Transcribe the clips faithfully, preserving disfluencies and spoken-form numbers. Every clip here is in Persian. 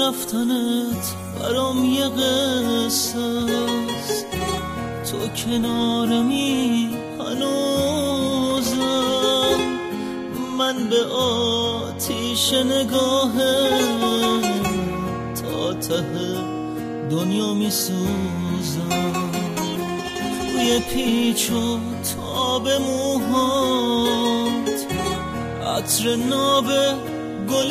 رفتنت برام یه قصه است، تو کنارمی هنوزم، من به آتیش نگاهت تا ته دنیا می سوزم، روی پیچ و تاب موهات عطر ناب گل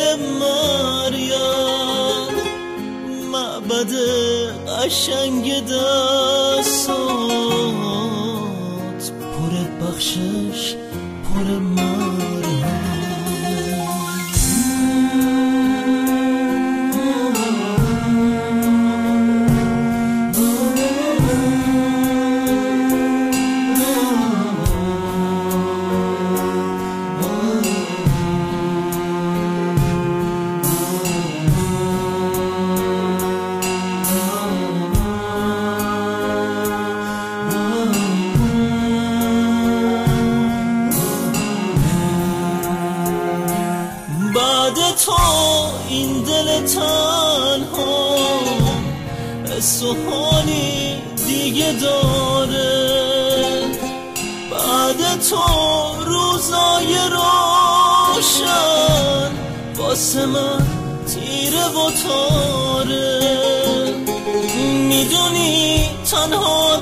مریم، معبد قشنگ دستات پر بخشش پر مریم. بعد تو این دل تنها حس و حالی دیگه داره، بعد تو روزای روشن واسه من تیره و تاره، میدونی تنها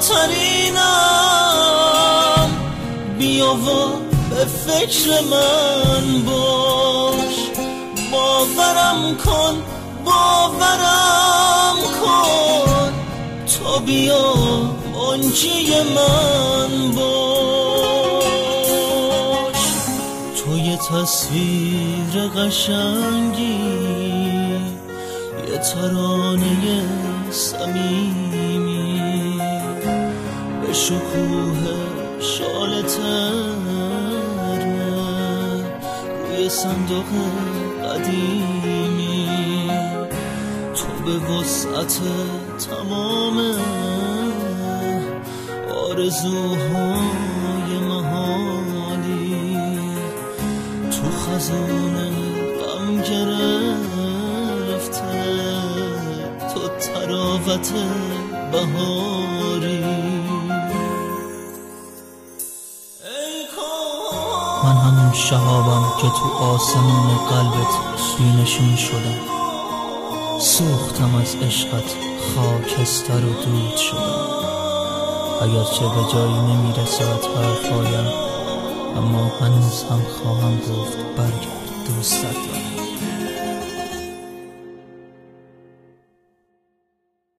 ترینم، بیا و به فکر من باش، باورم کن باورم کن، تو بیا منجی من باش، تو یه تصویر قشنگی، یه ترانه صمیمی، به شکوه شال ترمه روی صندوق قدیمی، تو به وسعت تمام آرزوهای محالی، تو خزون غم گرفته تو تراوت بهاری. من همون شهابم که تو آسمون قلبت بینشون شدم، سوختم از عشقت خاکستر و دود شدم، اگرچه به جایی نمیرسد حرفایم، اما هنوز هم خواهم گفت برگرد دوستت دارم.